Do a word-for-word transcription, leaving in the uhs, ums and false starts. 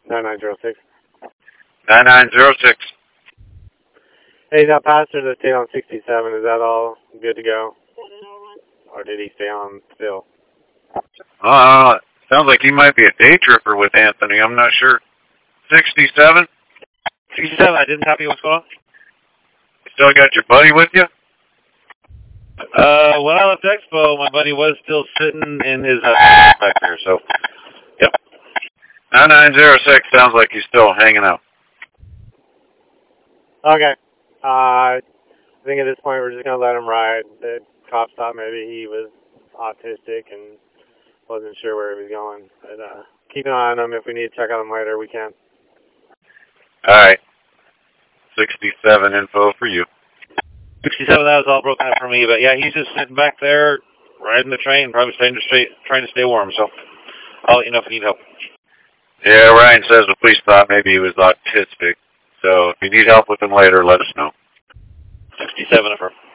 nine nine zero six. nine nine zero six. Hey, that passenger that stayed on sixty-seven, is that all good to go? Or did he stay on still? Uh, sounds like he might be a day tripper with Anthony. I'm not sure. sixty-seven? sixty-seven, I didn't copy what's going on. You still got your buddy with you? Uh, when I left Expo, my buddy was still sitting in his uh, back there, so, yep. nine nine zero six sounds like he's still hanging out. Okay. Uh, I think at this point we're just going to let him ride. The cops thought maybe he was autistic and wasn't sure where he was going. But uh, keep an eye on him. If we need to check on him later, we can. All right. sixty-seven info for you. sixty-seven, that was all broken up for me, but yeah, he's just sitting back there, riding the train, probably staying to stay, trying to stay warm, so I'll let you know if you need help. Yeah, Ryan says the police thought maybe he was autistic, so if you need help with him later, let us know. sixty-seven, affirm.